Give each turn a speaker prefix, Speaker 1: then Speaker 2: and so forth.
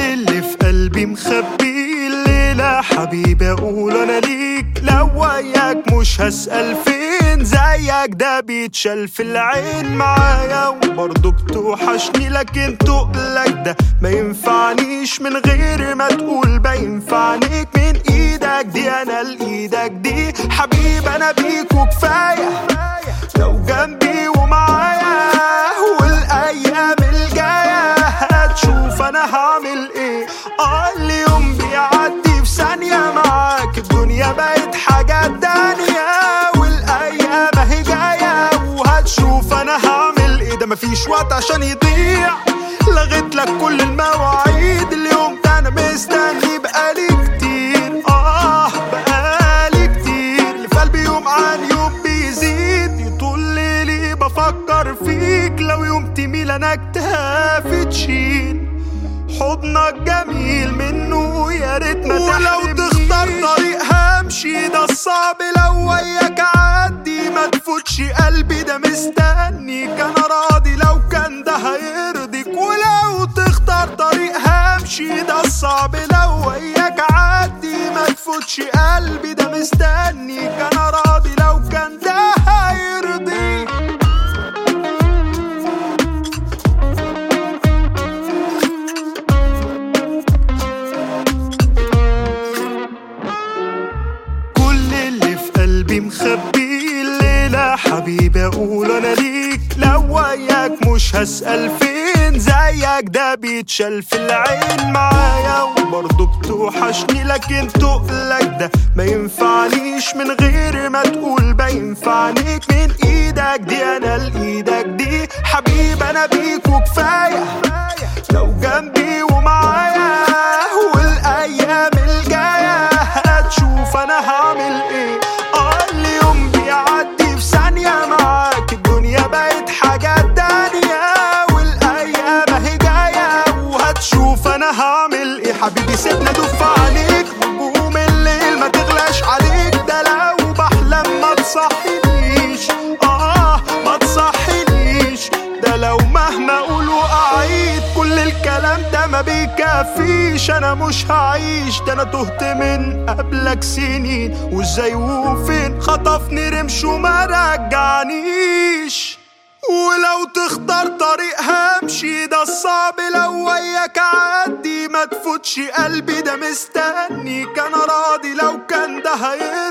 Speaker 1: اللي في قلبي مخبي الليلة حبيبي اقول انا ليك، لو وياك مش هسأل فين زيك ده بيتشال في العين معايا وبرضك توحشني، لكن تقلك ده ما ينفعنيش من غير ما تقول بينفعنيك من ايدك دي، انا لايدك دي حبيب انا بيك وكفاية لو جنبي ومعايا، والايام الجاية هتشوف انا هعمل ايه. اليوم بيعدي في ثانية معاك، الدنيا بقت حاجة تانية والايام اهي جاية وهتشوف انا هعمل ايه. ده مفيش وقت عشان يضيع، لغيت لك كل المواعيد، اليوم ده انا مستني بقالي كتير، بقالي كتير، اللي في قلبي يوم عن يوم بيزيد، طول ليلي بفكر فيك، لو يوم تميل انا اكتافي تشيل حضنك جميل منه يا ريت ما تحرمنيش. ولو تختار طريق همشي ده الصعب، لو وياك عدي ما تفوتش قلبي ده مستنيك، انا راضي لو كان ده هيرضيك. ولو تختار طريق همشي ده الصعب، لو وياك عدي ما تفوتش قلبي ده مستنيك، انا راضي لو كان ده هيرضيك. قلبي مخبي الليلة حبيبي اقول انا ليك، لو وياك مش هسأل فين زيك ده بيتشال في العين معايا وبرضك توحشني، لكن تقلك ده ما ينفعنيش من غير ما تقول بينفعنيك من ايدك دي، انا لايدك دي حبيب انا بيك وكفاية لو جنبي ومعايا، والايام الجاية هتشوف انا هعمل ايه. اليوم بيعدي في ثانية معاك، الدنيا بقت حاجة تانية والايام اهي جاية وهتشوف انا هعمل ايه. حبيبي سيبنا دف عليك نجوم الليل ما تغلاش عليك، ده لو بحلم ما تصحينيش، ما تصحينيش، ده لو مهما اقول واعيد كل الكلام ده ما بيكفيش، انا مش هعيش ده انا تهت من قبلك سنين، وازاي وفين خطفني رمش وما رجعنيش. ولو تختار طريق همشي ده الصعب، لو وياك عدي ما تفوتش قلبي ده مستنيك، انا راضي لو كان ده هيرضيك.